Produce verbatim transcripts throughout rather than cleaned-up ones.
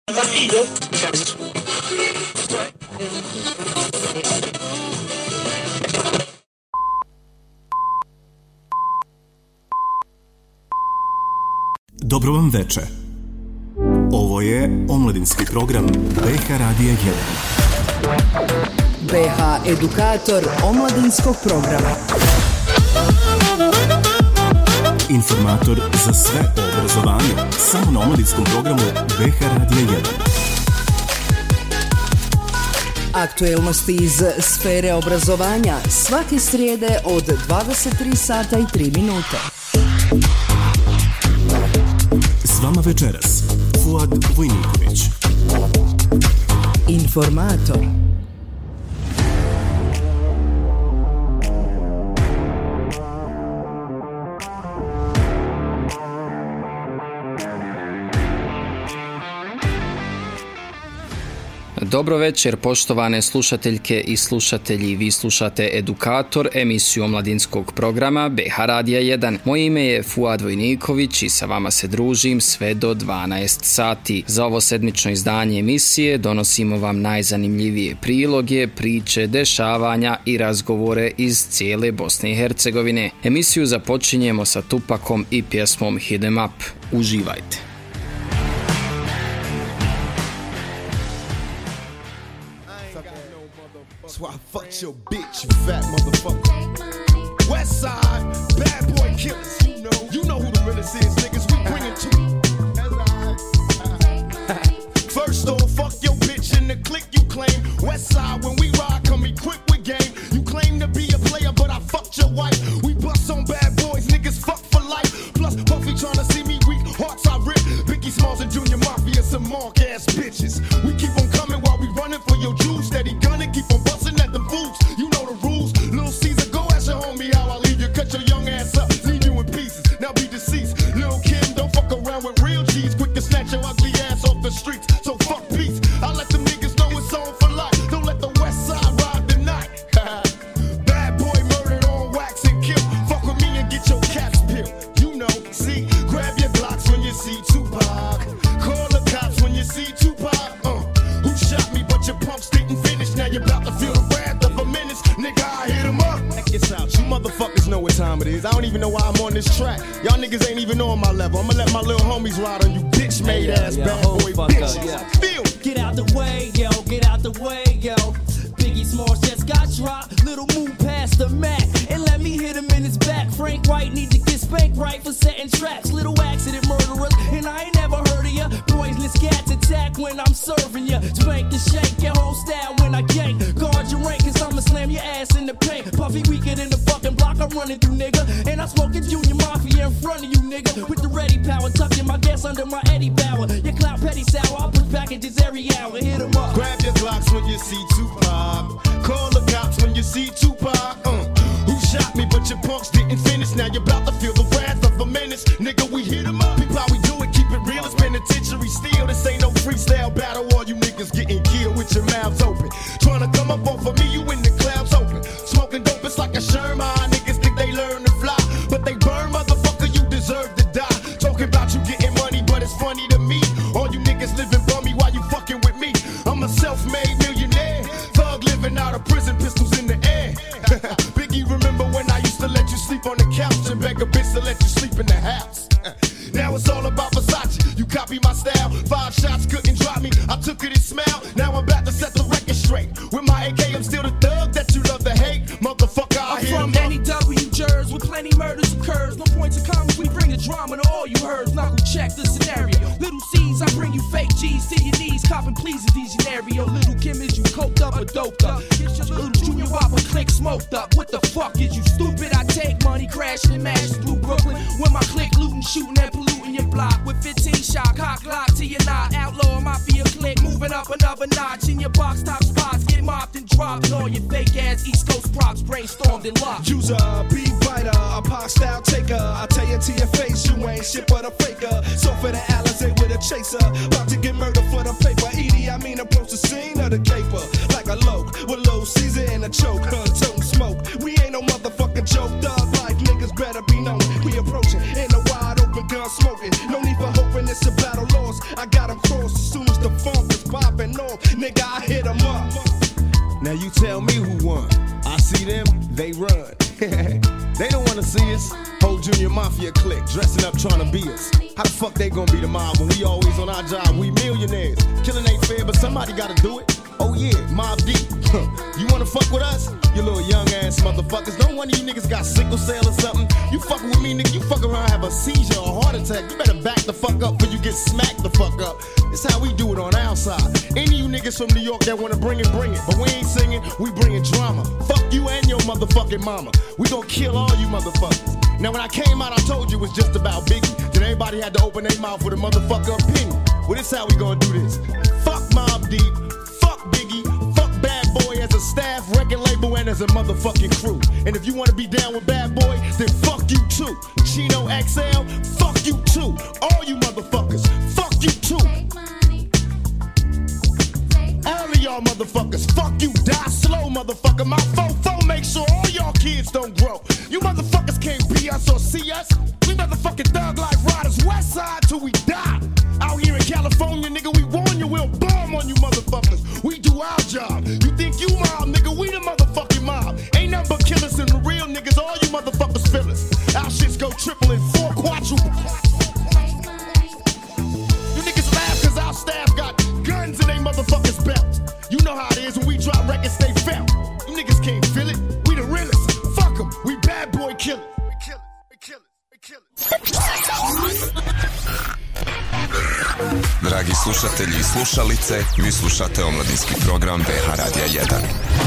Dobro vam veče. Ovo je omladinski program B H Radija jedan. B H Edukator omladinskog programa. Informator za sve o obrazovanju, samo na omladinskom programu B H Radija jedan. Aktuelnosti iz sfere obrazovanja svake srijede od dvadeset tri sata i tri minute. S vama večeras Fuad Vojniković. Informator. Dobro večer, poštovane slušateljke i slušatelji. Vi slušate Edukator, emisiju omladinskog programa B H Radija jedan. Moje ime je Fuad Vojniković i sa vama se družim sve do dvanaest sati. Za ovo sedmično izdanje emisije donosimo vam najzanimljivije priloge, priče, dešavanja i razgovore iz cijele Bosne i Hercegovine. Emisiju započinjemo sa Tupakom i pjesmom Hit 'em Up. Uživajte. That's why I fucked your bitch, you fat motherfucker. West side, bad boy killers, you know. You know who the realest is, niggas, we bring it to you. First off, fuck your bitch in the clique you claim. West side, when we ride, come equipped with game. You claim to be a player, but I fucked your wife. We bust on bad boys, niggas fuck for life. Plus, Puffy tryna see me weak, hearts I rip. Biggie Smalls and Junior Mafia, some mark ass bitches. We keep on coming while we running for your juice. Steady gunning, keep on busting at them fools. You know the rules. Little Caesar, go ask your homie how I leave you. Cut your young ass up, leave you in pieces. Now be deceased. Little Kim, don't fuck around with real G's. Quick to snatch your ugly ass off the streets. So fuck peace. I let them niggas know it's on for life. Don't let the West Side ride the night. Bad boy murdered on wax and kill. Fuck with me and get your caps peeled. You know, see, grab your Glocks when you see Tupac. Call the cops when you see Tupac. Uh, who shot me but your pumps didn't finish. Now you're about to feel the wrath of a menace. Nigga, I hit him up. Check this out. You motherfuckers know what time it is. I don't even know why I'm on this track. Y'all niggas ain't even on my level. I'ma let my little homies ride on you bitch made yeah, ass yeah, bad boy bitches. Yeah. Feel. Get out the way, yo. Get out the way, yo. Biggie Smalls just got dropped. Little move past the Mac and let me hit him in his back. Frank White need to get spanked right for setting traps. Little accident murderers, and I ain't never heard of ya. Poisonous cats attack when I'm serving ya. Spank and shake your whole style when I gank. Guard your rank, cause I'ma slam your ass in the paint. Puffy weaker than the fucking block I'm running through, nigga. And I'm smoking Junior Mafia in front of you, nigga. With the ready power, tucking my gas under my Eddie Bauer. Your clout petty sour, I'll put packages every hour. Hit 'em up. Grab your Glocks when you see Tupac. Call the cops when you see Tupac. Uh, who shot me but your punks didn't finish. Now you're about to feel the wrath of a menace. Nigga, we hit 'em up. People how we do it, keep it real. It's penitentiary steel. This ain't no freestyle battle. All you niggas getting killed with your mouths open. Trying to come up off of me, you in the clouds open. Smoking dope, it's like a Sherman. Niggas think they learn to fly, but they burn, motherfucker, you deserve to die. Talking about you getting money, but it's funny to me. All you niggas living bummy while you fucking with me. I'm a self-made millionaire. Thug living out of prison, pistols in the air. Biggie, remember when I used to let you sleep on the couch and beg a bitch to let you sleep in the house? Now it's all about Versace. You copy my style. Five shots couldn't drop me. I took it and smiled. Now I'm about to set the record straight. With my A K, I'm still the thug that you love to hate. Motherfucker, I I'm hear from him up. N E W Jersey, where plenty murders occurs. No point to comments, we bring the drama to all you heard. Knuckle check the scenario. Little C's, I bring you fake G's to your knees. Copping pleases these scenario. Little Kim, is you coked up or doped up? Little Junior Whopper click smoked up. What the fuck is you stupid? I take money, crashing and mashing through Brooklyn. When my click looting, shooting and polluting your block. With fifteen shot, cock lock to your knot. Outlaw mafia click, moving up another notch. In your box top spots, get mopped and dropped. And all your fake ass East Coast props brainstormed and locked. User, beat biter, a pop style taker. I tell you to your face, you ain't shit but a faker. So for the Alizé with a chaser, about to get murdered for the paper. Edie, I mean approach the scene of the caper like a loke with low Caesar and a choke. Huh, toting smoke. We ain't no motherfucking joke. Dog like niggas better be known. We approaching in a wide open gun smoking. No need for hoping it's a battle lost. I got 'em crossed as soon as the the funk is popping off, nigga, I hit them up. Now you tell me who won. I see them, they run. They don't wanna see us. Whole Junior Mafia clique dressing up trying to be us. How the fuck they gonna be the mob when we always on our job? We millionaires. Killing ain't fair, but somebody gotta do it. Oh yeah, Mob Deep. You wanna fuck with us? You little young ass motherfuckers. Don't one of you niggas got sickle cell or something. You fucking with me, nigga. You fuck around, have a seizure or heart attack. You better back the fuck up before you get smacked the fuck up. This how we do it on our side. Any of you niggas from New York that wanna bring it, bring it. But we ain't singing, we bringing drama. Fuck you and your motherfucking mama. We gon' kill all you motherfuckers. Now when I came out, I told you it was just about Biggie. Then everybody had to open their mouth with a motherfucker opinion. Well, this how we gonna do this. Fuck Mobb Deep. Biggie, fuck Bad Boy as a staff, record label, and as a motherfucking crew. And if you wanna be down with Bad Boy, then fuck you too. Chino X L, fuck you too. All you motherfuckers, fuck you too. All of y'all motherfuckers, fuck you, die slow, motherfucker. My fofo make sure all y'all kids don't grow. You motherfuckers can't be us or see us. We motherfucking thug like riders, west side till we die. Out here in California, nigga, we warn you, we'll bomb on you motherfuckers. We do our job. You think you mob, nigga, we the motherfucking mob. Ain't nothing but killers and the real niggas, all you motherfuckers feel us. Our shits go triple and four quadruple. You niggas laugh cause our staff got guns in they motherfuckers' belts. You know how it is when we drop records, they felt. You niggas can't feel it, we the realest. Fuck them, we Bad Boy killers. We kill it, we kill it, we kill it. Dragi slušatelji i slušalice, vi slušate omladinski program B H Radija jedan.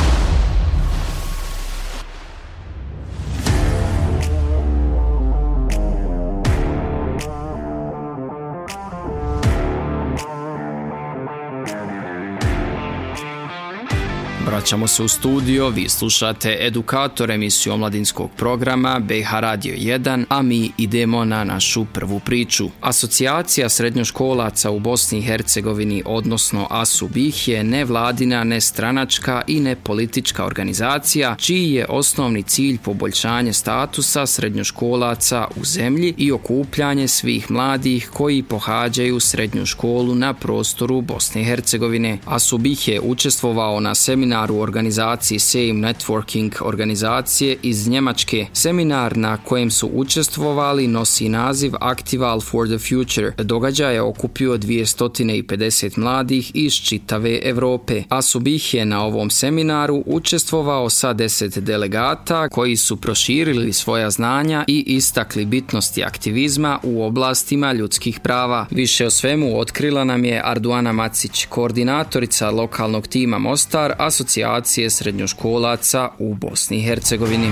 Vraćamo se u studio, vi slušate Edukator, emisiju omladinskog programa B H Radio jedan, a mi idemo na našu prvu priču. Asocijacija srednjoškolaca u Bosni i Hercegovini, odnosno ASUBIH, je nevladina, nestranačka i nepolitička organizacija čiji je osnovni cilj poboljšanje statusa srednjoškolaca u zemlji i okupljanje svih mladih koji pohađaju srednju školu na prostoru Bosne i Hercegovine. ASUBIH je učestvovao na seminaru u organizaciji Sejm Networking organizacije iz Njemačke. Seminar na kojem su učestvovali nosi naziv Actival for the Future. Događaj je okupio dvjesto pedeset mladih iz čitave Evrope. ASUBIH je na ovom seminaru učestvovao sa deset delegata koji su proširili svoja znanja i istakli bitnosti aktivizma u oblastima ljudskih prava. Više o svemu otkrila nam je Arduana Macić, koordinatorica lokalnog tima Mostar, asocijacije srednjoškolaca u Bosni i Hercegovini.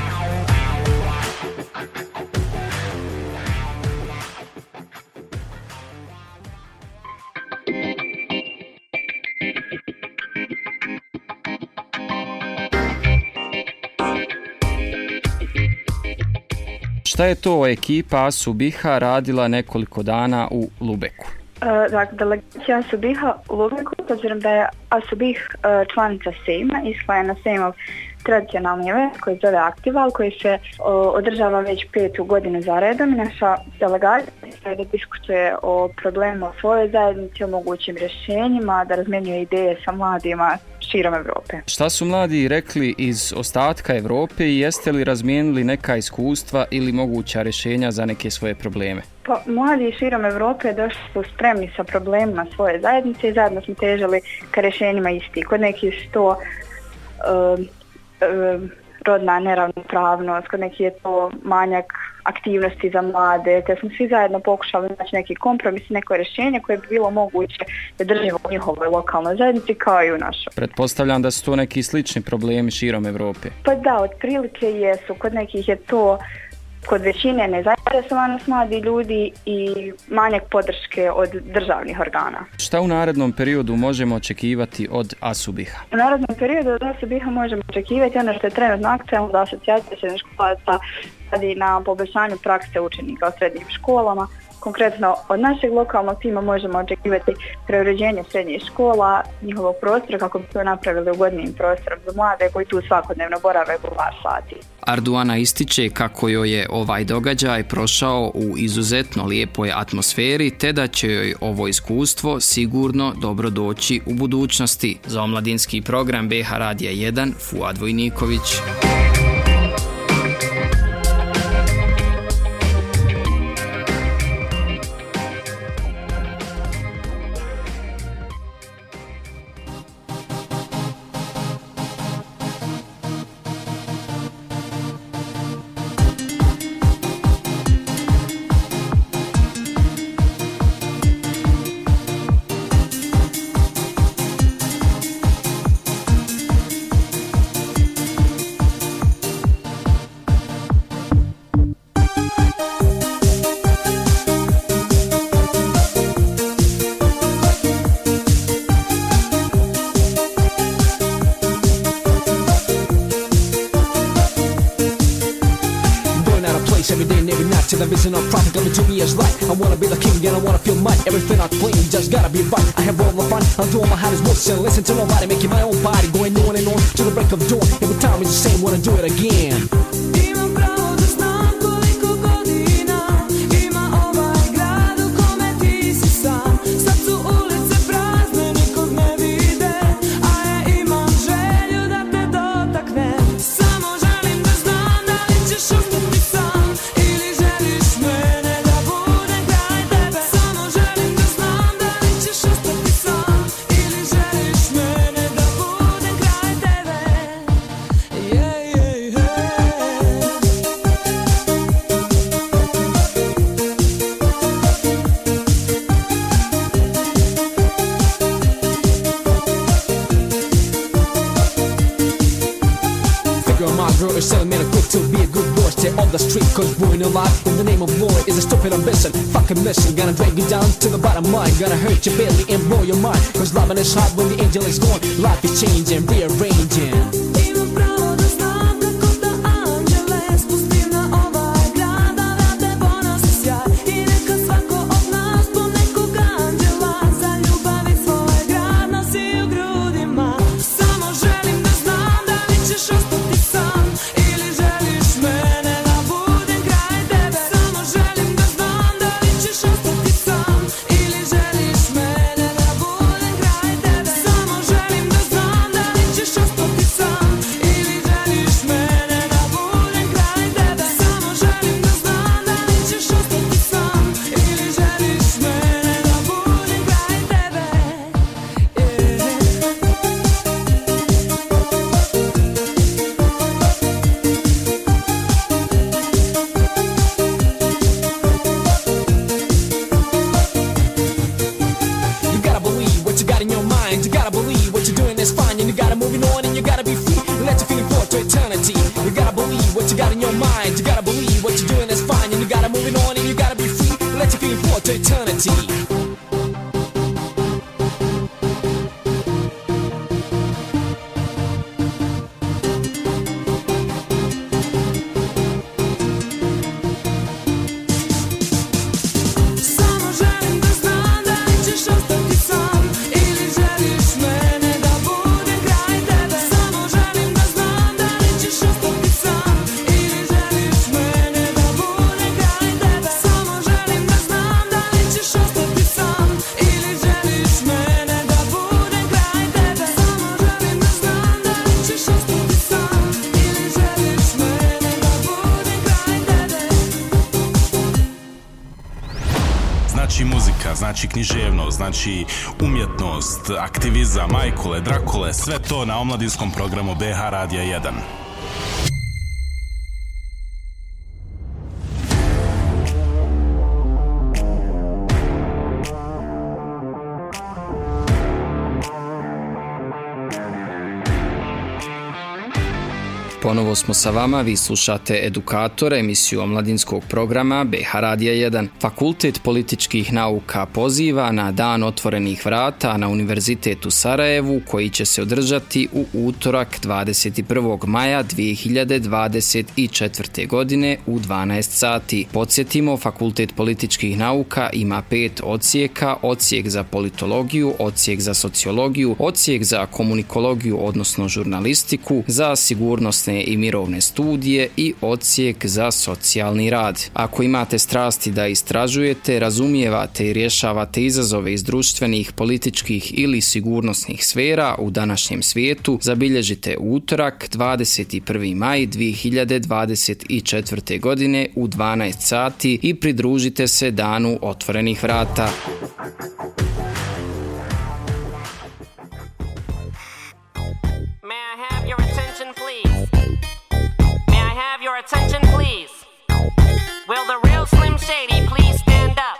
Šta je to ekipa ASUBIH-a radila nekoliko dana u Lubeku? Dakle, delegacija ASUBIH-a u Lubeku, s obzirom da je ASUBIH članica Sejma, išla je na Sejmov tradicionalni event koji zove Aktival, koji se o, održava već petu godinu za redom. Naša delegacija da diskutuje o problemu o svojoj zajednici, o mogućim rješenjima, da razmjenjuje ideje sa mladima širom Evrope. Šta su mladi rekli iz ostatka Evrope i jeste li razmijenili neka iskustva ili moguća rješenja za neke svoje probleme? Pa, mladi širom Evrope došli su spremni sa problemima svoje zajednice i zajedno smo težili ka rješenjima isti. Kod nekih su to uh, uh, rodna neravnopravnost, kod nekih je to manjak aktivnosti za mlade, te smo svi zajedno pokušali naći neki kompromis, neko rješenje koje bi bilo moguće da držimo u njihovoj lokalnoj zajednici kao i u našoj. Pretpostavljam da su to neki slični problemi širom Evrope. Pa da, otprilike jesu. Kod nekih je to kod većine nezainteresovanost mladi ljudi i manjak podrške od državnih organa. Šta u narednom periodu možemo očekivati od ASUBIH-a? U narednom periodu od ASUBIH-a možemo očekivati ono što je trenutno aktualno, da asocijacija srednjoškolaca radi na poboljšanju prakse učenika u srednjim školama, konkretno od našeg lokalnog tima možemo očekivati preuređenje srednjih škola, njihovog prostora kako bi to napravili ugodnijim prostorom za mlade koji tu svakodnevno borave po par sati. Arduana ističe kako joj je ovaj događaj prošao u izuzetno lijepoj atmosferi te da će joj ovo iskustvo sigurno dobro doći u budućnosti. Za omladinski program B H Radija jedan, Fuad Vojniković. Till the vision of profit coming to me as light. I wanna be the king and I wanna feel might. Everything I claim just gotta be right. I have all the fun, I'll do all my hardest work. And listen to nobody, making my own body. Going on and on till the break of dawn. Every time it's the same, wanna do it again. Imam pravo da znam koliko godina ima ovaj grad u kome ti si sam. Sad su ulice prazne, nikog ne vide, a ja imam želju da te dotaknem. Samo želim da znam da li ćeš ostati sam. Selling man a quick to be a good boy. Stay on the street cause ruin your life in the name of law is a stupid ambition. Fucking mission, gonna drag you down to the bottom line. Gonna hurt your belly and blow your mind. Cause loving is hard when the angel is gone. Life is changing, rearranging. Imam pravo da znam kako da anđele spustim na ovaj grad, da vrate ponos i sjaj. I neka svako od nas po nekog anđela za ljubav i svoj grad nosi u grudima. Samo želim da znam da li ćeš ostati sam. Znači književnost, znači umjetnost, aktivizam, majkule, drakule, sve to na omladinskom programu B H Radija jedan. Ponovo smo sa vama, vi slušate Edukator, emisiju omladinskog programa B H Radija jedan. Fakultet političkih nauka poziva na Dan otvorenih vrata na Univerzitet u Sarajevu, koji će se održati u utorak dvadeset prvog maja dvije hiljade dvadeset četvrte. godine u dvanaest sati. Podsjetimo, Fakultet političkih nauka ima pet odsjeka: odsjek za politologiju, odsjek za sociologiju, odsjek za komunikologiju odnosno žurnalistiku, za sigurnosne i mirovne studije i odsjek za socijalni rad. Ako imate strasti da istražujete, razumijevate i rješavate izazove iz društvenih, političkih ili sigurnosnih sfera u današnjem svijetu, zabilježite utorak dvadeset prvi maj dvije hiljade dvadeset četvrte. godine u dvanaest sati i pridružite se Danu otvorenih vrata. Your attention, please. Will the real Slim Shady please stand up?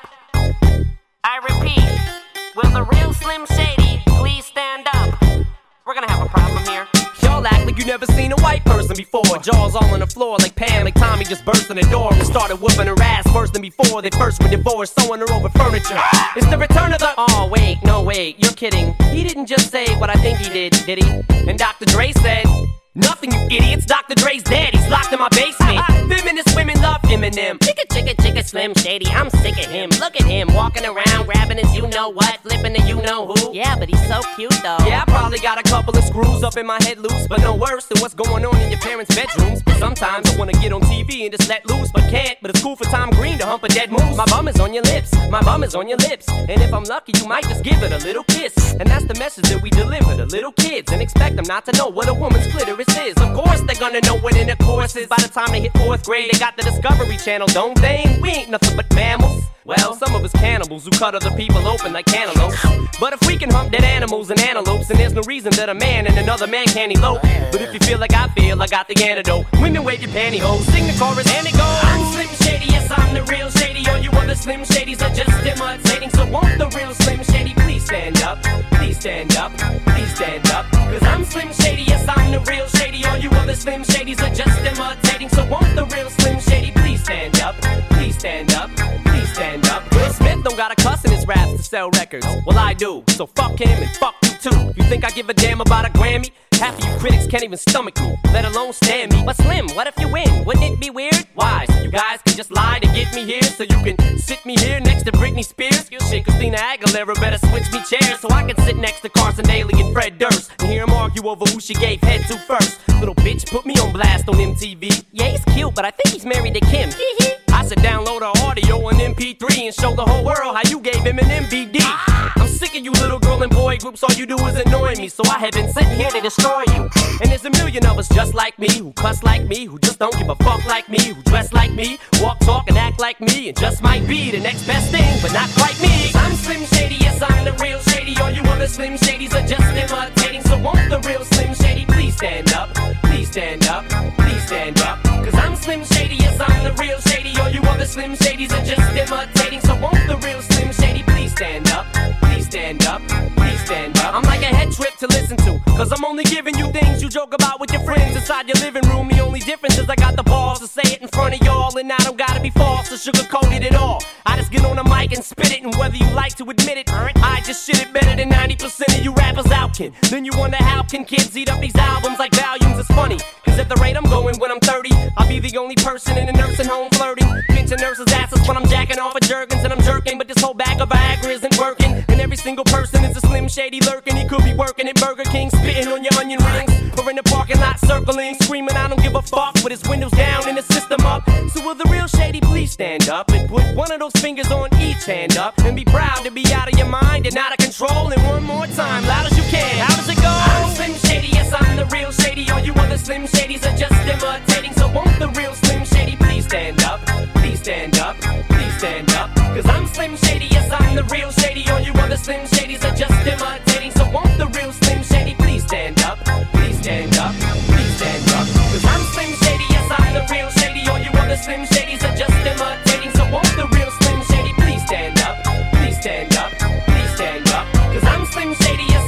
I repeat, will the real Slim Shady please stand up? We're gonna have a problem here. Y'all act like you never seen a white person before. Jaws all on the floor like Pam, like Tommy just burst in the door and started whooping her ass worse than before. They first were divorced, sewing her over furniture. It's the return of the... Oh, wait, no, wait, you're kidding. He didn't just say what I think he did, did he? And Doctor Dre said... Nothing, you idiots. Doctor Dre's dead. He's locked in my basement. Feminist women love Eminem. Chicka, chicka, chicka, Slim Shady. I'm sick of him. Look at him walking around, grabbing his you-know-what, flipping the you-know-who. Yeah, but he's so cute, though. Yeah, I probably got a couple of screws up in my head loose, but no worse than what's going on in your parents' bedrooms. But sometimes I wanna get on T V and just let loose, but can't. But it's cool for Tom Green to hump a dead moose. My bum is on your lips. My bum is on your lips. And if I'm lucky, you might just give it a little kiss. And that's the message that we deliver to little kids, and expect them not to know what a woman's clitoris is. Of course they're gonna know what intercourse is. By the time they hit fourth grade, they got the Discovery Channel, don't they? We ain't nothing but mammals. Well, some of us cannibals who cut other people open like cantaloupes. But if we can hump dead animals and antelopes, then there's no reason that a man and another man can't elope. But if you feel like I feel, I got the antidote. Women wave your pantyhose, sing the chorus and it goes. I'm Slim Shady, yes I'm the real Shady. All you other Slim Shadys are just imitating. So won't the real Slim Shady please stand up? Please stand up, please stand up. Cause I'm Slim Shady, yes I'm the real Shady. All you other Slim Shadys are just imitating. So won't the real Slim Shady please stand up? Please stand up, please stand up. Will Smith don't got a cuss in his raps to sell records. Well I do, so fuck him and fuck you too. You think I give a damn about a Grammy? Half of you critics can't even stomach me, let alone stand me. But Slim, what if you win? Wouldn't it be weird? Why? So you guys can just lie to get me here, so you can sit me here next to Britney Spears? Shit, Christina Aguilera better switch me chairs so I can sit next to Carson Daly and Fred Durst and hear them argue over who she gave head to first. Little bitch put me on blast on M T V. Yeah, he's cute, but I think he's married to Kim. I said download her audio on M P three and show the whole world how you gave him an M V D. I'm sick of you little girl and boy groups, all you do is annoy me, so I have been sitting here to destroy you. And there's a million of us just like me, who cuss like me, who just don't give a fuck like me, who dress like me, walk, talk, and act like me, and just might be the next best thing, but not quite me. I'm Slim Shady, yes I'm the real Shady. All you other Slim Shadys are just imitating. So won't the real Slim Shady please stand up? Please stand up, please stand up. Cause I'm Slim Shady, yes I'm the real Shady. All you other Slim Shadys are just imitating. So won't the real Slim Shady please stand up? Please stand up, please stand up. I'm like a head trip to listen to, cause I'm only giving you things you joke about with your friends inside your living room. The only difference is I got the balls to say it in front of y'all, and I don't gotta be false or sugarcoated at all. I just get on the mic and spit it, and whether you like to admit it, I just shit it better than ninety percent of you rappers out, kid. Then you wonder how can kids eat up these albums like volumes? It's funny, cause at the rate I'm going when I'm thirty, I'll be the only person in a nursing home flirting, pinching nurses' asses when I'm jacking off of Jergens and I'm jerking. But this whole bag of Viagra isn't working, and every single person is a Slim Shady lurking. He could be working at Burger King, spitting on your onion rings, or in the parking lot circling, screaming I don't give a fuck, with his windows down and the system up. So will the real Shady please stand up and put one of those fingers on each hand up, and be proud to be out of your mind and out of control. And one more time, loud as you can, how does it go? I'm Slim Shady, yes I'm the real Shady. All you other Slim Shadys are just imitating. So won't the real Slim Shady please stand up? Please stand up, please stand up. Cause I'm Slim Shady, yes I'm the real Shady. All you other Slim Shadys are just imitating. So won't the real Slim Shady please stand up? Please stand up, please stand up. Cause I'm Slim Shady, yes I'm the real Shady. All you other Slim Shadys are just imitating. So won't the real Slim Shady please stand up? Please stand up, please stand up. Cause I'm Slim Shady, yes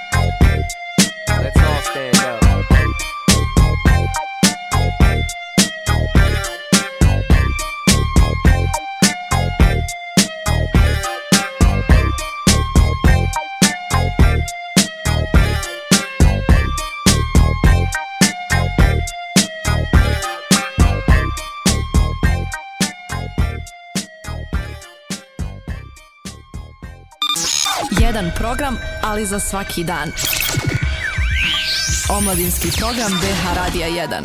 Let's all stand up. Jedan program, ali za svaki dan. Omladinski program B H Radija jedan.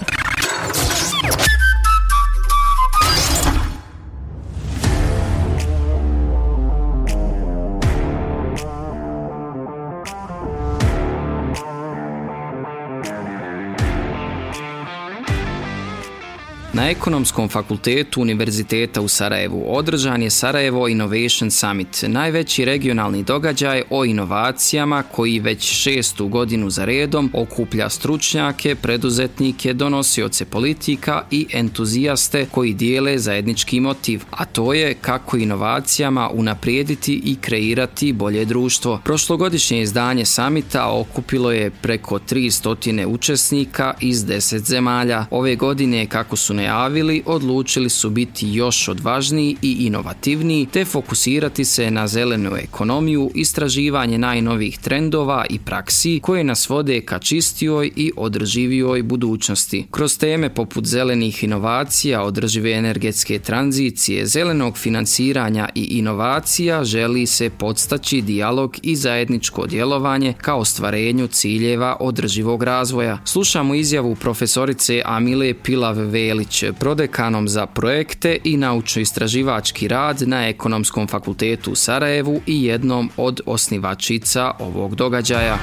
Na Ekonomskom fakultetu Univerziteta u Sarajevu održan je Sarajevo Innovation Summit, najveći regionalni događaj o inovacijama koji već šestu godinu za redom okuplja stručnjake, preduzetnike, donosioce politika i entuzijaste koji dijele zajednički motiv, a to je kako inovacijama unaprijediti i kreirati bolje društvo. Prošlogodišnje izdanje samita okupilo je preko tristo učesnika iz deset zemalja. Ove godine, kako su najavili, odlučili su biti još odvažniji i inovativniji te fokusirati se na zelenu ekonomiju, istraživanje najnovijih trendova i praksi koje nas vode ka čistijoj i održivijoj budućnosti. Kroz teme poput zelenih inovacija, održive energetske tranzicije, zelenog financiranja i inovacija želi se podstaći dijalog i zajedničko djelovanje ka ostvarenju ciljeva održivog razvoja. Slušamo izjavu profesorice Amile Pilav-Velić, prodekanom za projekte i naučno-istraživački rad na Ekonomskom fakultetu u Sarajevu i jednom od osnivačica ovog događaja.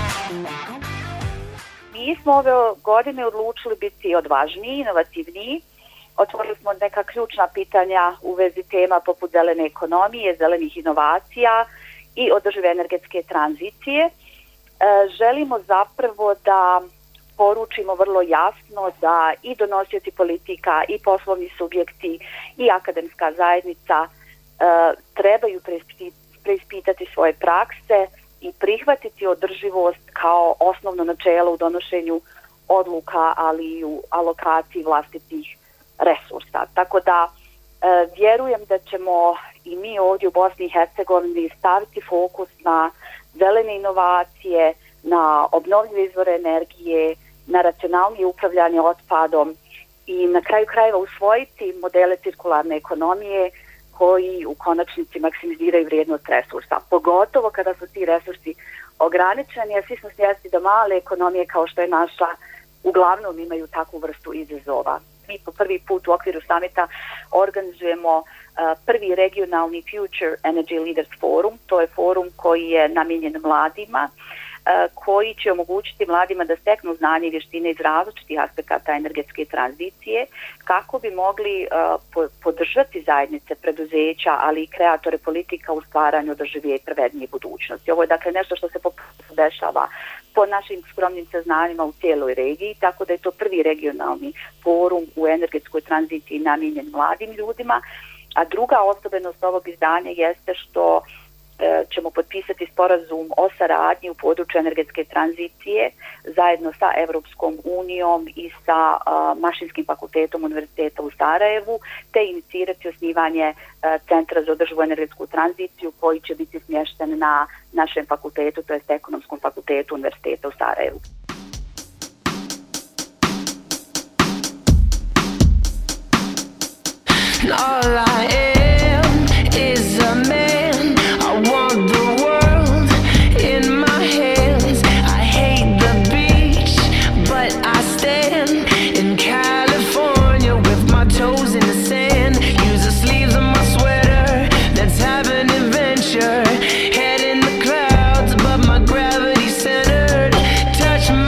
Mi smo ove godine odlučili biti odvažniji, inovativniji. Otvorili smo neka ključna pitanja u vezi tema poput zelene ekonomije, zelenih inovacija i održive energetske tranzicije. E, želimo zapravo da poručimo vrlo jasno da i donosioci politika i poslovni subjekti i akademska zajednica e, trebaju preispitati svoje prakse i prihvatiti održivost kao osnovno načelo u donošenju odluka, ali i u alokaciji vlastitih resursa. Tako da e, vjerujem da ćemo i mi ovdje u Bosni i Hercegovini staviti fokus na zelene inovacije, na obnovljive izvore energije, na racionalnije upravljanje otpadom i na kraju krajeva usvojiti modele cirkularne ekonomije koji u konačnici maksimiziraju vrijednost resursa. Pogotovo kada su ti resursi ograničeni, jer svi smo svjesni da male ekonomije kao što je naša uglavnom imaju takvu vrstu izazova. Mi po prvi put u okviru samita organizujemo uh, prvi regionalni Future Energy Leaders Forum. To je forum koji je namijenjen mladima, koji će omogućiti mladima da steknu znanje i vještine iz različitih aspekata energetske tranzicije kako bi mogli uh, podržati zajednice, preduzeća, ali i kreatore politika u stvaranju održivije i pravednije budućnosti. Ovo je dakle nešto što se dešava po našim skromnim saznanjima u cijeloj regiji, tako da je to prvi regionalni forum u energetskoj tranziciji namijenjen mladim ljudima. A druga osobenost ovog izdanja jeste što ćemo potpisati sporazum o saradnji u području energetske tranzicije zajedno sa Europskom unijom i sa uh, Mašinskim fakultetom Univerziteta u Sarajevu, te inicirati osnivanje uh, Centra za održivu energetsku tranziciju koji će biti smješten na našem fakultetu, to jest Ekonomskom fakultetu Univerziteta u Sarajevu. All I am is a man. I want the world in my hands. I hate the beach, but I stand in California with my toes in the sand. Use the sleeves of my sweater. Let's have an adventure. Head in the clouds, but my gravity centered. Touch my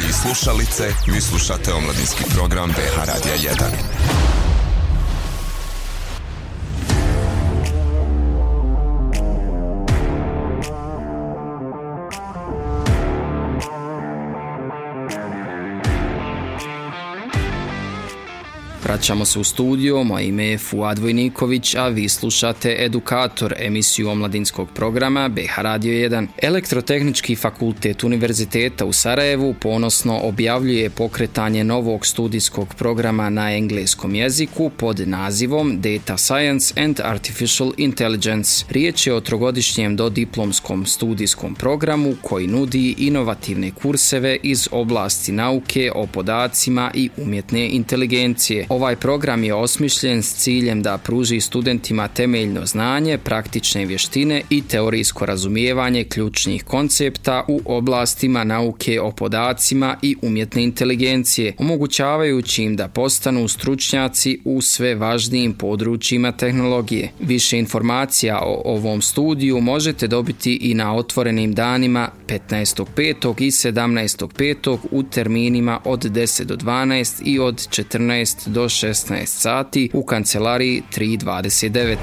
i slušalice, vi slušate omladinski program B H Radija jedan. Vraćamo se u studio, moje ime je Fuad Vojniković, a vi slušate Edukator, emisiju omladinskog programa B H Radio jedan. Elektrotehnički fakultet Univerziteta u Sarajevu ponosno objavljuje pokretanje novog studijskog programa na engleskom jeziku pod nazivom Data Science and Artificial Intelligence. Riječ je o trogodišnjem dodiplomskom studijskom programu koji nudi inovativne kurseve iz oblasti nauke o podacima i umjetne inteligencije. Ovaj program je osmišljen s ciljem da pruži studentima temeljno znanje, praktične vještine i teorijsko razumijevanje ključnih koncepta u oblastima nauke o podacima i umjetne inteligencije, omogućavajući im da postanu stručnjaci u sve važnijim područjima tehnologije. Više informacija o ovom studiju možete dobiti i na otvorenim danima petnaestog petog i sedamnaestog petog u terminima od deset do dvanaest i od četrnaest do šesnaest sati u kancelariji tri dvadeset devet.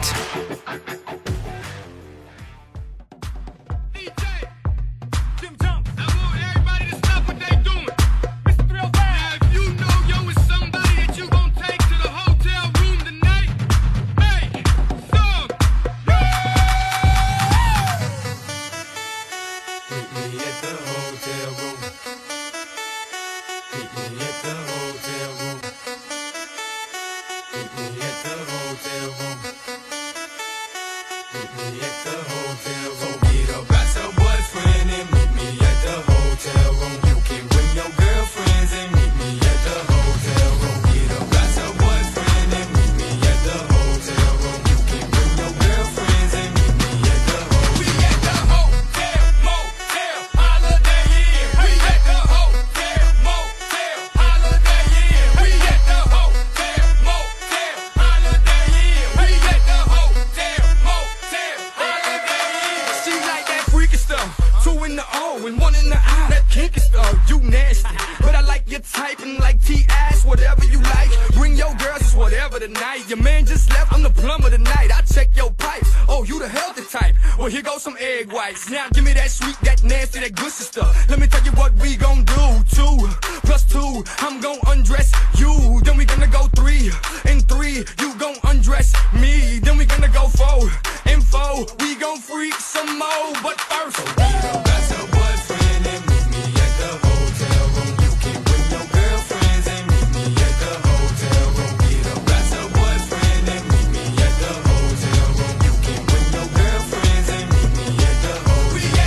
Now give me that sweet, that nasty, that good stuff. Let me tell you what we gon' do. Two plus two, I'm gon' undress you. Then we gonna go three and three, you gon' undress me. Then we gonna go four and four, we gon' freak some more. But first, so be the best of boyfriend and meet me at the hotel room. You can bring your girlfriends and meet me at the hotel room. Be the best of boyfriend and meet me at the hotel room. You can bring your girlfriends and meet me at the hotel room.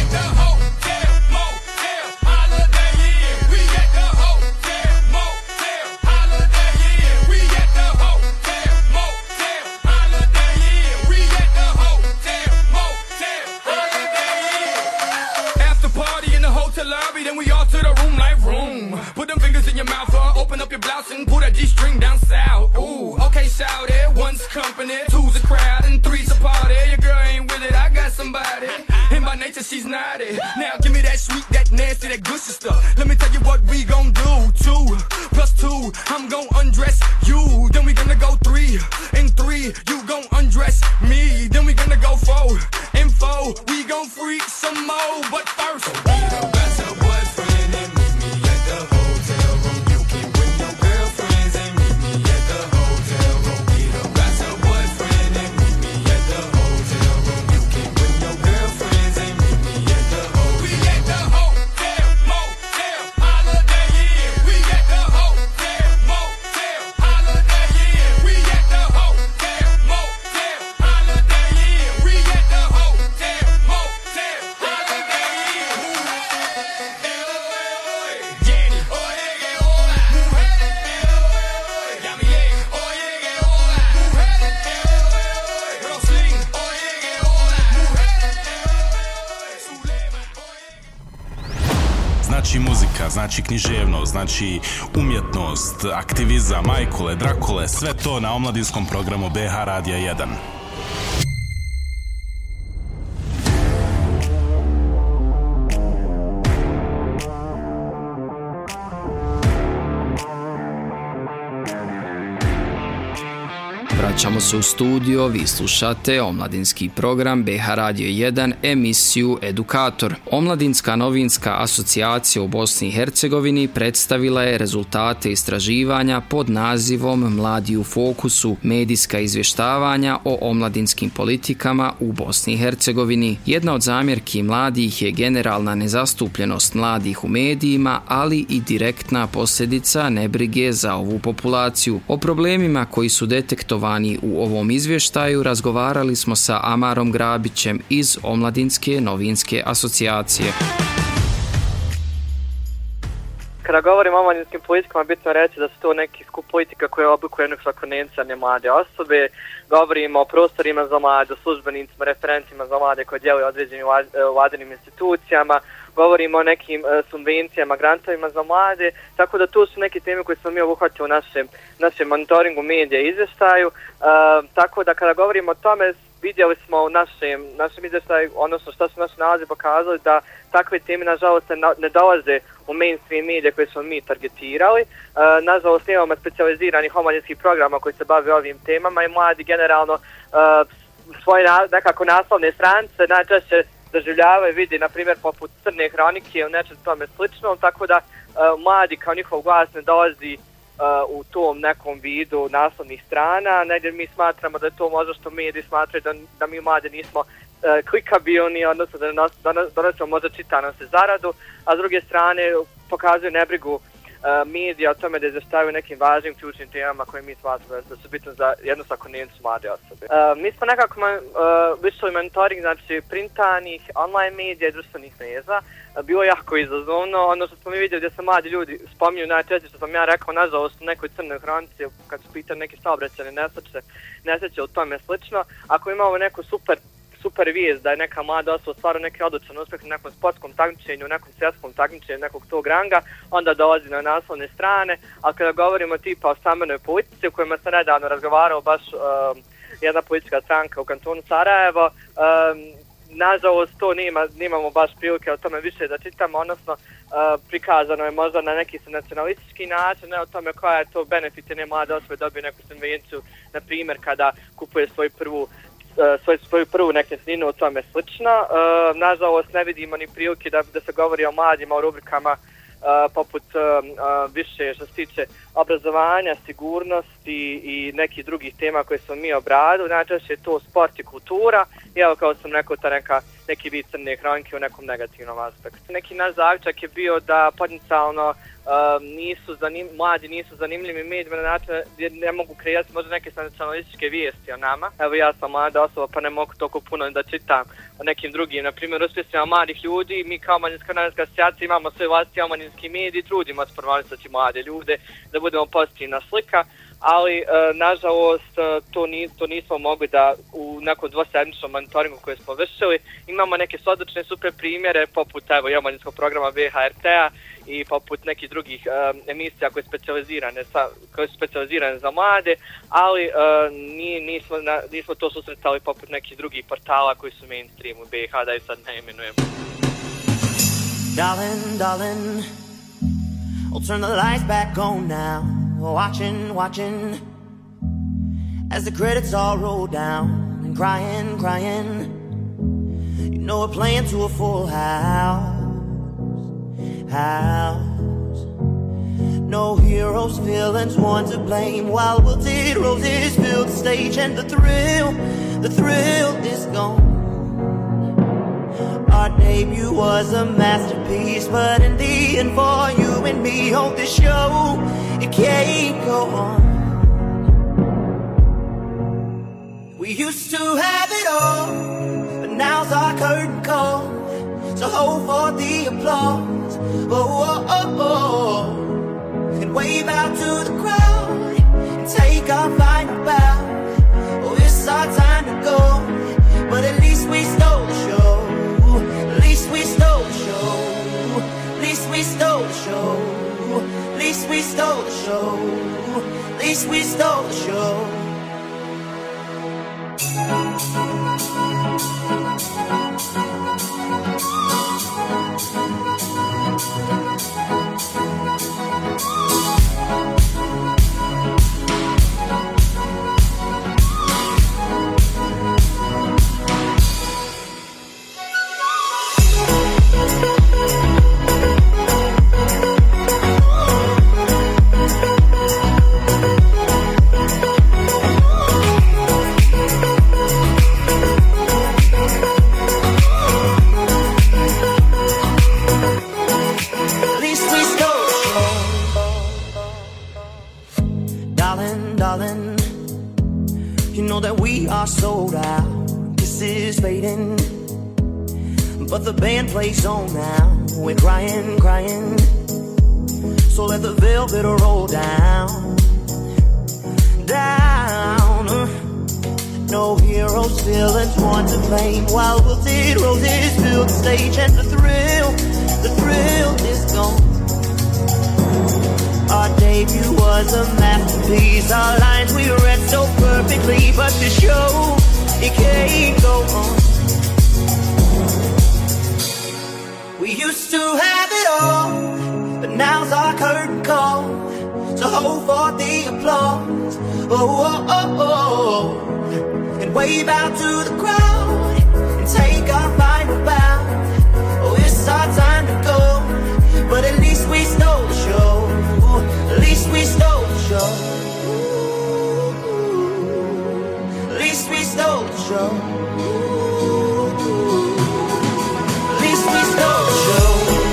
G-string down south, ooh, okay, shout it. One's company, two's a crowd, and three's a party. Your girl ain't with it, I got somebody. And by nature, she's naughty. Now give me that sweet, that nasty, that good stuff. Let me tell you what we gon' do. Two plus two, I'm gon' undress you. Then we gonna go three and three, you gon' undress me. Then we gonna go four and four, we gon' freak some more. But first, so be the best of boyfriend and meet me at the hotel room. You can bring your girlfriends and meet me at the hotel room. Be the best of boyfriend and meet me at the hotel room. You can bring your girlfriends and meet me at the hotel room. We at the hotel, motel, holiday inn. We at the hotel, motel, holiday inn. We at the hotel, motel, holiday inn. We at the hotel, motel, holiday inn. Jenny, oye que hola, mujeres, Yamile, oye que hola, mujeres, Roslyn, oye que hola, mujeres, Zulema, Znači muzika, znači književnost, znači umjetnost, aktivizam, majkule, drakule, sve to na omladinskom programu B H Radija jedan. vraćamo se u studio, vi slušate omladinski program B H Radio jedan, emisiju Edukator. Omladinska novinska asocijacija u Bosni i Hercegovini predstavila je rezultate istraživanja pod nazivom Mladi u fokusu, medijska izvještavanja o omladinskim politikama u Bosni i Hercegovini. Jedna od zamjerki mladih je generalna nezastupljenost mladih u medijima, ali i direktna posljedica nebrige za ovu populaciju. O problemima koji su detektovani u ovom izvještaju razgovarali smo sa Amarom Grabićem iz Omladinske novinske asocijacije. Kada govorimo o omladinskim politikama, bitno reći da su to neki skup politika koje oblikuje jednog svakodnevne mlade osobe. Govorimo o prostorima za mlade, o službenicima, referentima za mlade koji djeluju određenim vladinim institucijama. Govorimo o nekim uh, subvencijama, grantovima za mlade, tako da to su neke teme koje smo mi obuhvatili u našem, našem monitoringu medija i izvještaju. Uh, tako da kada govorimo o tome, vidjeli smo u našem, našem izvještaju, odnosno što su naši nalazi pokazali, da takve teme nažalost ne, ne dolaze u mainstream medije koje smo mi targetirali. Uh, nažalost nemamo specijaliziranih omladinskih programa koji se bave ovim temama i mladi generalno uh, svoje na, nekako naslovne stranice najčešće doživljavaju, vidi, na primjer, poput Crne hronike ili nešto tome slično, tako da uh, mladi kao njihov glas ne dolazi uh, u tom nekom vidu naslovnih strana. Negdje mi smatramo da je to možda što mediji smatraju da, da mi mladi nismo uh, klikabilni, odnosno da nos, donosimo možda čitanost i zaradu, a s druge strane pokazuju nebrigu Uh, medija o tome da izvještavaju nekim važnim ključnim temama koje mi smatramo da su bitne za jednu svakodnevnicu mlade osobe. Uh, mi smo nekako uh, vršili monitoring, znači printanih, online medija i društvenih mreža. Uh, bilo je jako izazovno. Ono što smo mi vidjeli gdje se mladi ljudi spominju najčešće, što sam ja rekao, nažalost u nekoj Crnoj hronici, kad su pitali neke saobraćajne nesreće, nesreće u tome slično. Ako imamo neku super super vijest da je neka mlada osoba stvarno neki odličan uspjeh na nekom sportskom takmičenju, u nekom svjetskom takmičenju nekog tog ranga, onda dolazi na naslovne strane. A kada govorimo tipa o stambenoj politici, u kojima se nedavno razgovarao baš um, jedna politička stranka u kantonu Sarajevo, um, nažalost to nema, nemamo baš prilike o tome više da čitamo, odnosno uh, prikazano je možda na neki nacionalistički način, ne o tome koja je to benefit ne mlade osobe dobije neku subvenciju, na primjer kada kupuje svoju prvu Svoju, svoju prvu nekretninu, o tome slično. E, nažalost ne vidimo ni prilike da, da se govori o mladima u rubrikama e, poput e, više što se tiče obrazovanja, sigurnosti i nekih drugih tema koje smo mi obradili. Najčešće je to sport i kultura i evo kao sam rekao ta neka, neki vid Crne hronike u nekom negativnom aspektu. Neki naš zaključak je bio da potencijalno Uh, nisu zanim, mladi nisu zanimljivi medijima na način gdje ne mogu kreirati možda neke nacionalističke vijesti o nama. Evo ja sam mlada osoba pa ne mogu toliko puno da čitam o nekim drugim, na primjer uspjesima mladih ljudi. Mi kao Omladinska novinska asocijacija imamo sve vlasti omladinski mediji, trudimo se promovisati mlade ljude da budemo pozitivna slika, ali uh, nažalost uh, to, ni, to nismo mogli da u nekom dvosedmičnom monitoringu koje smo vršili. Imamo neke odlične super primjere poput evo i omladinskog programa B H R T-a i poput nekih drugih um, emisija koje su specijalizirane, sa, koje su specijalizirane za mlade, ali uh, ni, nismo, na, nismo to susretali poput nekih drugih portala koji su mainstream u B iH, da i sad ne imenujemo. Darling, darling, I'll turn the lights back on now. Watching, watching, as the credits all roll down, and crying, crying. You know we're playing to a full house. House. No heroes, villains, one to blame. While wilted roses fill the stage, and the thrill, the thrill is gone. Our debut was a masterpiece, but in the end, for you and me, on this show, it can't go on. We used to have it all, but now's our curtain call. So hold for the applause. Oh, oh, oh, oh. And wave out to the crowd and take our final bow. Oh, it's our time to go, but at least we stole the show. At least we stole the show. At least we stole the show. At least we stole the show. At least we stole the show. darling. You know that we are sold out. This is fading, but the band plays on now. We're crying, crying. So let the velvet roll down, down. No heroes, villains, one to blame. While wilted roses fill the stage, and the thrill, the thrill is gone. Our debut was a masterpiece. Our lines we read so perfectly, but the show, it can't go on. We used to have it all, but now's our curtain call. So hold for the applause, oh, oh, oh, oh, and wave out to the crowd and take our final bow. Oh, it's our time to go, but at least we stole the show. At least we stole the show. At least we stole the show. At least we stole the show.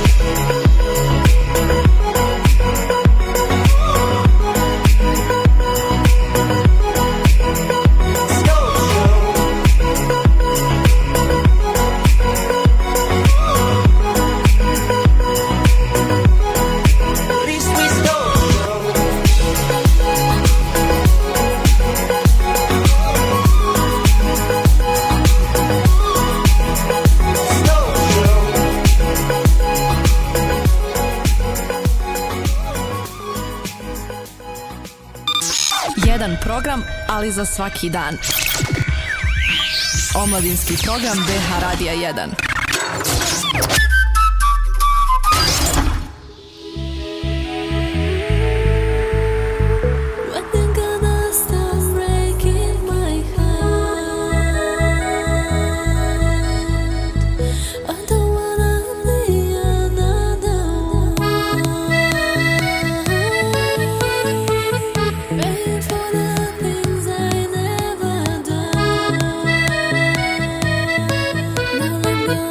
Jedan program, ali za svaki dan. Omladinski program B H Radija jedan. Now I'm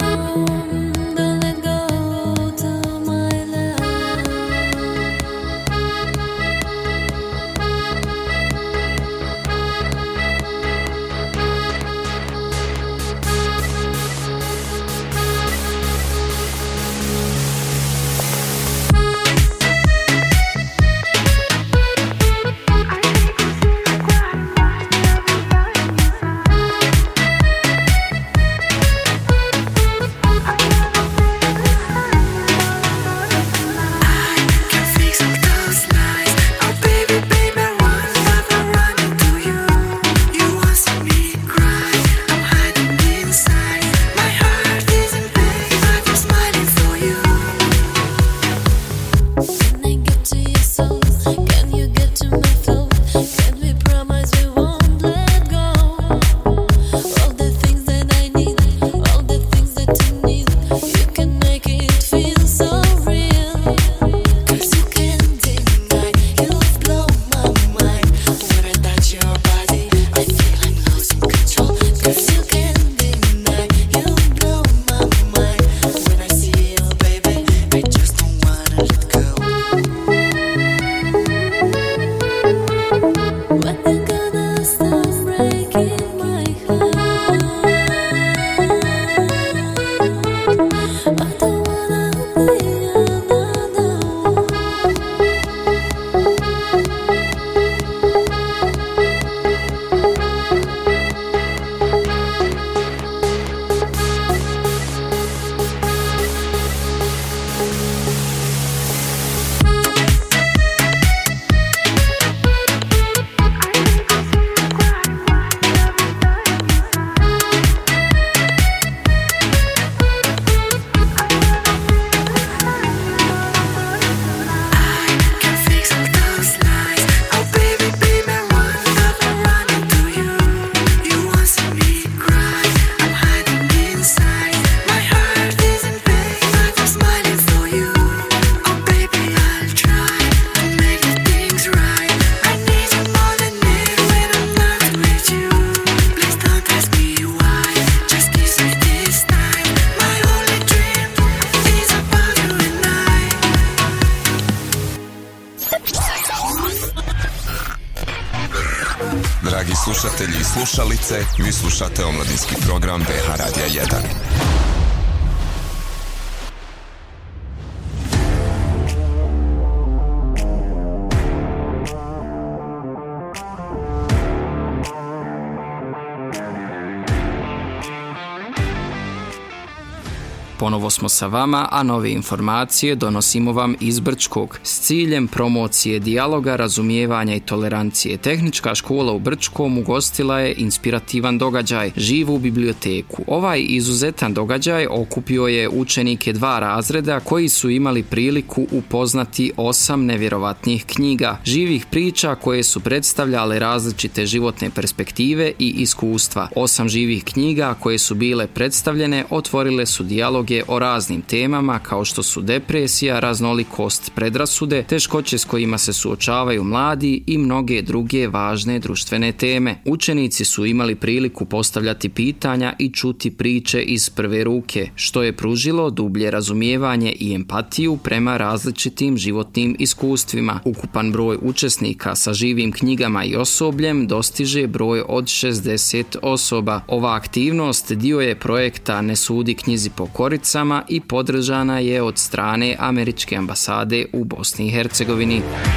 Dragi slušatelji i slušalice, vi slušate omladinski program B H Radija jedan. Ponovo smo sa vama, a nove informacije donosimo vam iz Brčkog. S ciljem promocije dijaloga, razumijevanja i tolerancije, Tehnička škola u Brčkom ugostila je inspirativan događaj, živu biblioteku. Ovaj izuzetan događaj okupio je učenike dva razreda koji su imali priliku upoznati osam nevjerovatnih knjiga, živih priča koje su predstavljale različite životne perspektive i iskustva. Osam živih knjiga koje su bile predstavljene otvorile su dijaloge o raznim temama kao što su depresija, raznolikost, predrasude, teškoće s kojima se suočavaju mladi i mnoge druge važne društvene teme. Učenici su imali priliku postavljati pitanja i čuti priče iz prve ruke, što je pružilo dublje razumijevanje i empatiju prema različitim životnim iskustvima. Ukupan broj učesnika sa živim knjigama i osobljem dostiže broj od šezdeset osoba. Ova aktivnost dio je projekta Ne sudi knjizi po koricama i podržana je od strane Američke ambasade u Bosni i Hercegovini.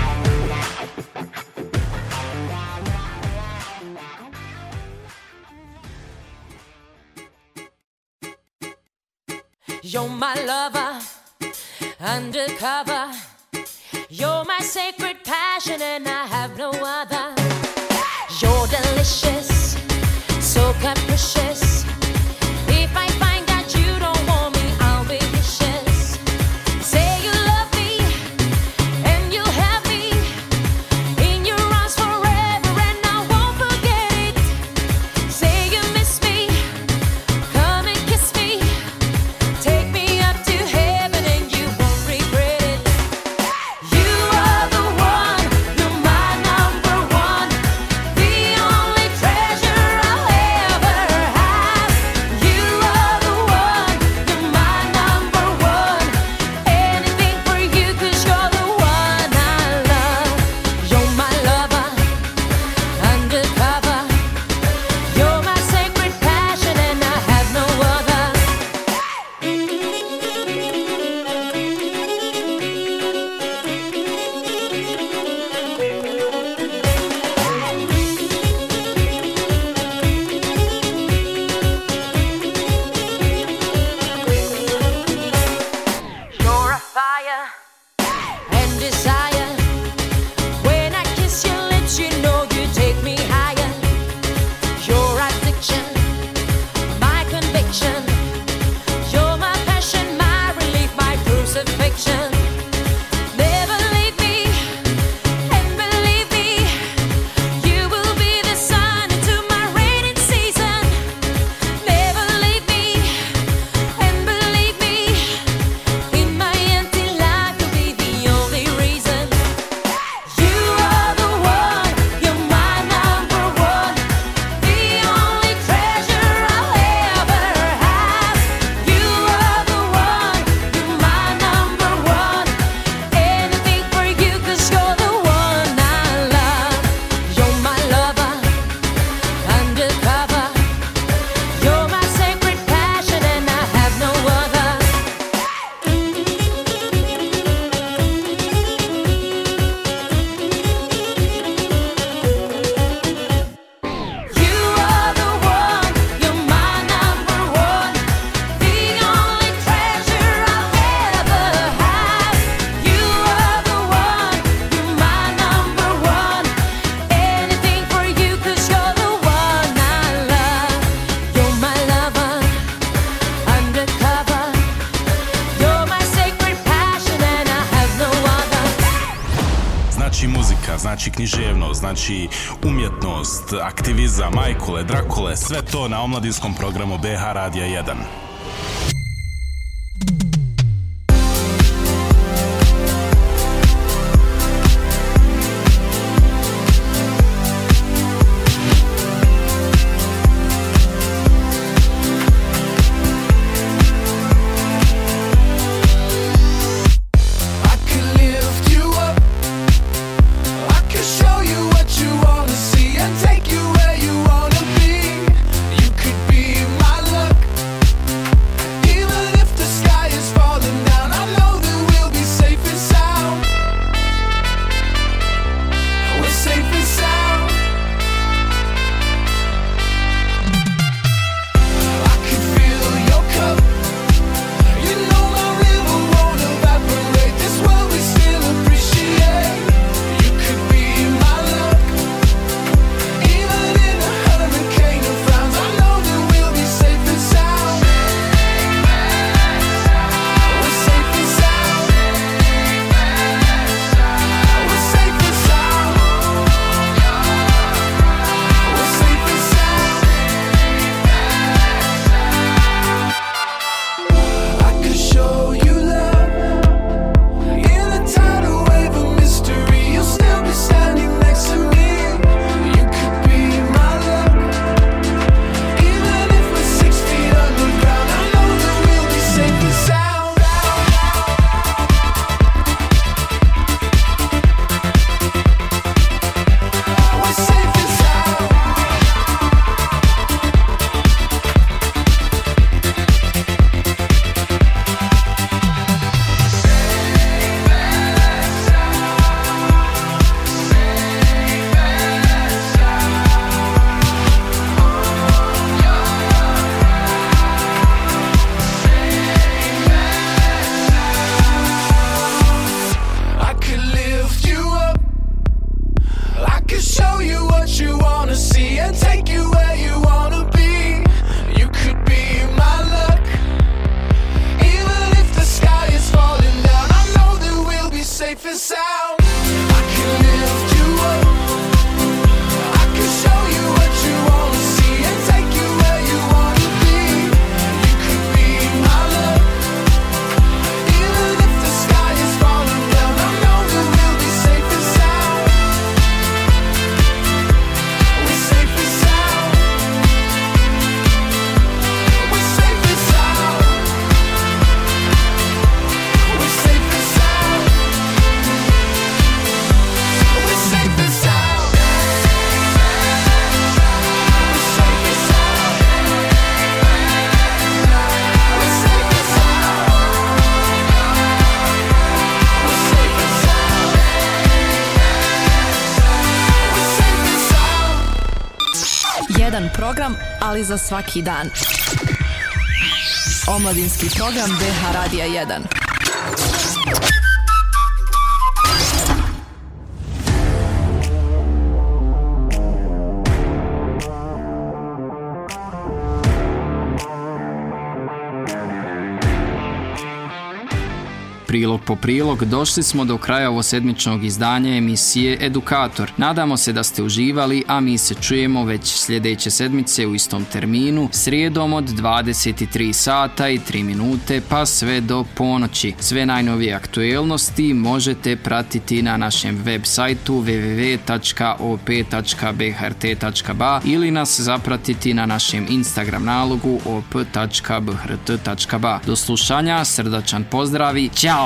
You're my lover, undercover. You're my sacred passion and I have no other. You're delicious, so capricious. If I find that you don't want me, I'll be vicious. Say you love me and you'll have me in your arms forever and I won't forget it. Say you miss me, come and kiss me. Take me up to heaven and you won't regret it. You are the one, you're my number one, the only treasure I'll ever have. You are the one, you're my number one, anything for you 'cause you're the one I love. You're my lover, undercover. You're my sacred passion and I have no other. You're a fire and desire. When I kiss your lips, you know you take me higher. Your addiction, my conviction. You're my passion, my relief, my crucifixion. Never leave me, and believe me, you will be the sun into my rainy season. Never leave me, and believe me, in my empty life you'll be the only reason. You are the one, you're my number one, the only treasure I'll ever have. You are the one, you're my number one, anything for you 'cause you're the one I love. You're my lover, undercover. You're my sacred passion and I have no other. You are the one, you're my number one, the only treasure I'll ever have. You are the one, you're my number one, anything for you 'cause you're the one I love. You're my lover, undercover. You're my sacred passion and I have no other. Znači muzika, znači književnost, znači umjetnost, aktivizam, majkule, drakule, sve to na omladinskom programu B H Radija jedan. I can lift you up. I can show you what you wanna see and take you Jedan program, ali za svaki dan. Omladinski program B H Radija jedan. Prilog po prilog došli smo do kraja ovosedmičnog izdanja emisije Edukator. Nadamo se da ste uživali, a mi se čujemo već sljedeće sedmice u istom terminu, srijedom od dvadeset tri sata i tri minute pa sve do ponoći. Sve najnovije aktuelnosti možete pratiti na našem web sajtu w w w tačka o p tačka b h r t tačka b a ili nas zapratiti na našem Instagram nalogu o p tačka b h r t tačka b a. Do slušanja, srdačan pozdrav i ćao!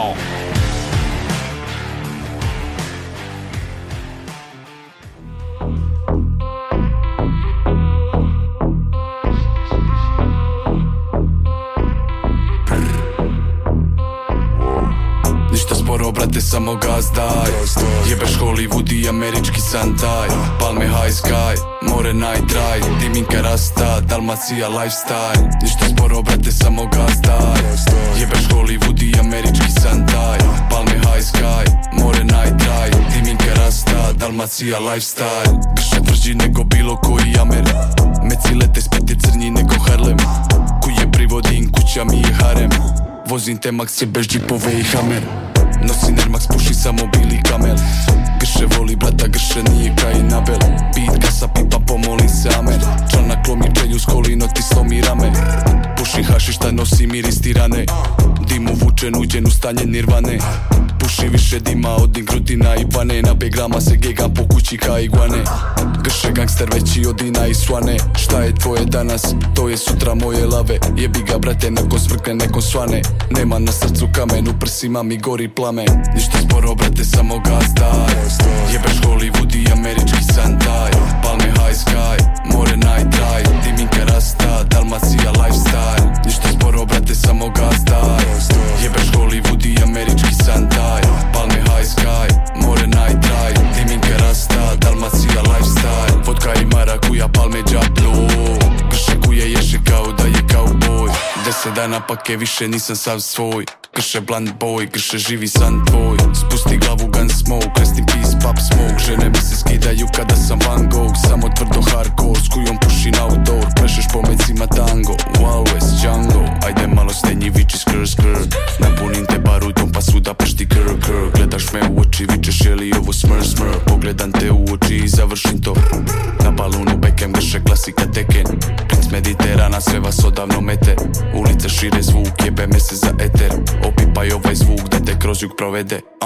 Ništa sporo, brate, samo gazdaj. Jebeš Hollywood i američki santaj. Palme high sky, more night ride. Diminka rasta, Dalmacija lifestyle. Ništa sporo, brate, samo gazdaj. Jebeš Hollywood i američki santaj. Palme high sky, more night ride. Diminka rasta, Dalmacija lifestyle. Grše tvrđi nego bilo koji Amer. Meci lete spet je crnji nego Harlem. Kuje privodim, kuća mi je harem. Vozim te Max je bez džipove i Hammer. Nosi Nermax, puši samo bili kamel. Grše voli brata, grše nije kaj Nabel. Beat kasa pipa, pomoli se Amer. Članak lomi čelju s kolino ti slomi rame. Puši hašišta, nosi miris tirane. Dimu vučen, uđen u stanje nirvane. Puši više dima od Ingrutina i Vane. Na begrama se gegam po kući ka iguane. Grše gangster veći od Ina i Swane. Šta je tvoje danas, to je sutra moje lave. Jebi ga brate, neko svrkne, neko svane. Nema na srcu kamen, u prsima mi gori plamen. Ništa sporo brate, samo gazdaj. Jebeš Hollywood i američki santaj. Palme high sky, more night ride. Diminka rasta, Dalmacija lifestyle. Ništa sporo brate, samo gazdaj. Jebeš Hollywood i američki santaj. Palme high sky, more night ride. Diminka rasta, Dalmacija lifestyle. Vodka i marakuja, palme džaplo. Grše kuje ješe kao da je cowboy. Deset dana pake više nisam sav svoj. Grše blunt boy, grše živi san tvoj. Spusti glavu gun smoke, rest in peace pop smoke. Žene mi se skidaju kada sam Van Gogh. Samo tvrdo hardcore, s kujom pušin outdoor. Plešeš po mecima tango, Wild West Django. Ajde malo stenji, viči skrr skrr. Napunim te barutom pa svuda pešti krr krr. Gledaš me u oči, vičeš je li ovo smr smr. Pogledam te u oči i završim to. Na balonu bekem, grše klasika Tekken. Princ Mediterana, sve vas odavno mete. Ulice šire zvuk, jebe me se za eter. Opipaj ovaj zvuk da te kroz jug provede. uh.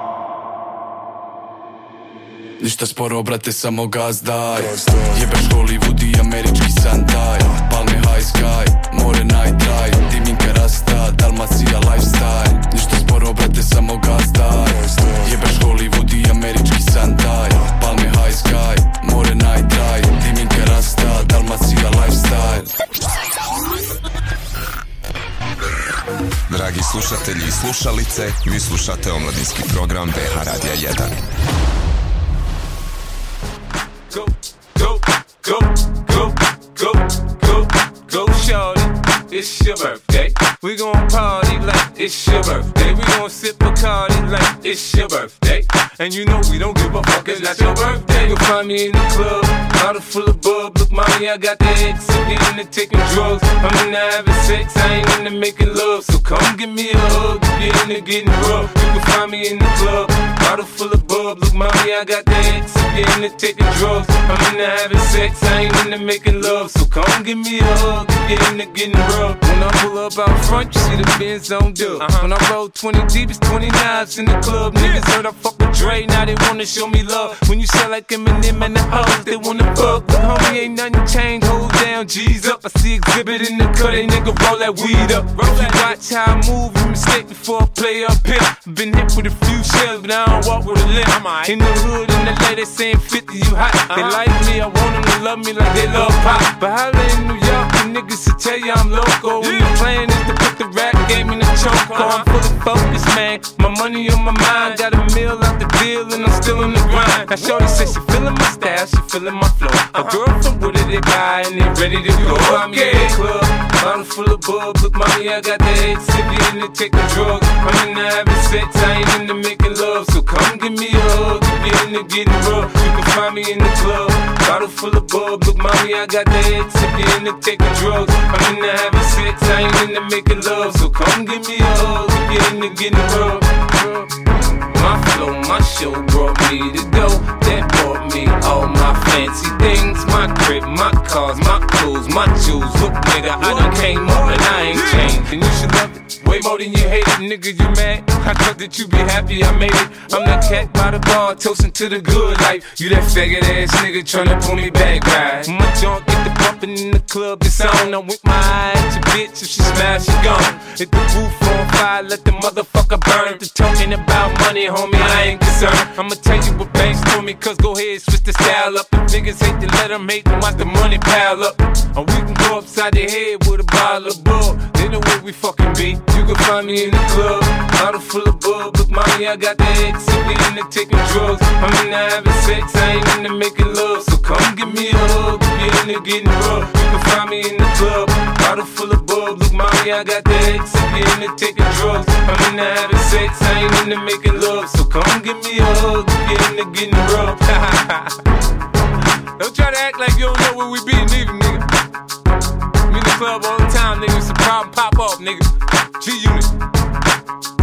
Ništa sporo brate, samo gazdaj. Jebeš Hollywood i američki santaj. Palme high sky, more night ride. Diminka rasta, Dalmacija lifestyle. Ništa sporo brate, samo gazdaj. Jebeš Hollywood i američki santaj. Palme high sky, more night ride. Diminka rasta, Dalmacija lifestyle. Dragi slušatelji i slušalice, vi slušate omladinski program B H Radija jedan. Go, go, go, go, go, go, go, shorty, it's your birthday. We gon' party like it's your birthday. We gon' sip Bacardi like it's your birthday. And you know we don't give a fuck, it's not your birthday. You'll find me in the club, bottle full of bub. Look, mommy, I got the X, I'm getting into taking drugs. I'm into having sex, I ain't into making love. So come give me a hug, get into getting rough. You can find me in the club, bottle full of bub. Look, mommy, I got the X, I'm getting into taking drugs. I'm into having sex, I ain't into making love. So come give me a hug, get into getting rough. When I pull up out front, you see the Benz on dub. Uh-huh. When I roll twenty deep, it's twenty knives in the club. Niggas heard I fuck with Dre, now they wanna show me love. When you sell like Eminem and the hoes, they wanna fuck. But homie, ain't nothing changed, hold down, G's up. I see exhibit in the cut, they nigga roll that weed up. Roll that. Watch how I move, you mistake before I play up here. Been hit with a few shells, but I don't walk with a limp. Right. In the hood, in the lady saying fifty, you hot. Uh-huh. They like me, I want them to love me like they love pop. But holla in New York, the niggas to tell you I'm loco. Yeah. And the plan is to put the rap game in the choke. I'm fully focused, man. My money on my mind. Got a meal out the deal and I'm still on the grind. Now shorty says she feeling my style, she feeling my flow. A girl from Wooded, they buy and they ready to go. I'm in the club, bottle full of bub. Look, mommy, I got the head sippy in the taking drugs. I'm in the having sex, I ain't into making love. So come give me a hug, if you're into getting rough. You can find me in the club, bottle full of bub. Look, mommy, I got the head sippy in the taking drugs. I'm in the having sex, I ain't into making love. So come give me a hug, if you're into getting rough. My flow, my show brought me to go. That brought me all my fancy things. My crib, my cars, my clothes, my jewels. Look, nigga, I done came up and I ain't changed. And you should love it way more than you hate it. Nigga, you mad? I thought that you be happy I made it. I'm that cat by the bar, toasting to the good life. You that faggot ass nigga tryna pull me back, right? My junk get the bumpin' in the club, it's on. I'm with my eye at your bitch, if she smash, she gone. Hit the roof on fire, let the motherfucker burn. If they're talking about money, homie, I ain't concerned. I'ma tell you what banks told me, cause go ahead, switch the style up. If niggas hate to let them hate them, watch the money pile up. Or we can go upside the head with a bottle of bull. They know where we fucking be. You can find me in the club, bottle full of bub. Look, mommy, I got the head sippy in the taking drugs. I'm in the having sex, I ain't into making love. So come give me a hug, if you're into getting rough. You can find me in the club, bottle full of bub. Look, mommy, I got the head sippy in the taking drugs. I'm in the having sex, I ain't into making love. So come give me a hug, if you're into getting rough. Don't try to act like you don't know where we be, neither, nigga. I'm in the club all the time, nigga. It's a problem, pop off, nigga. G-Unit.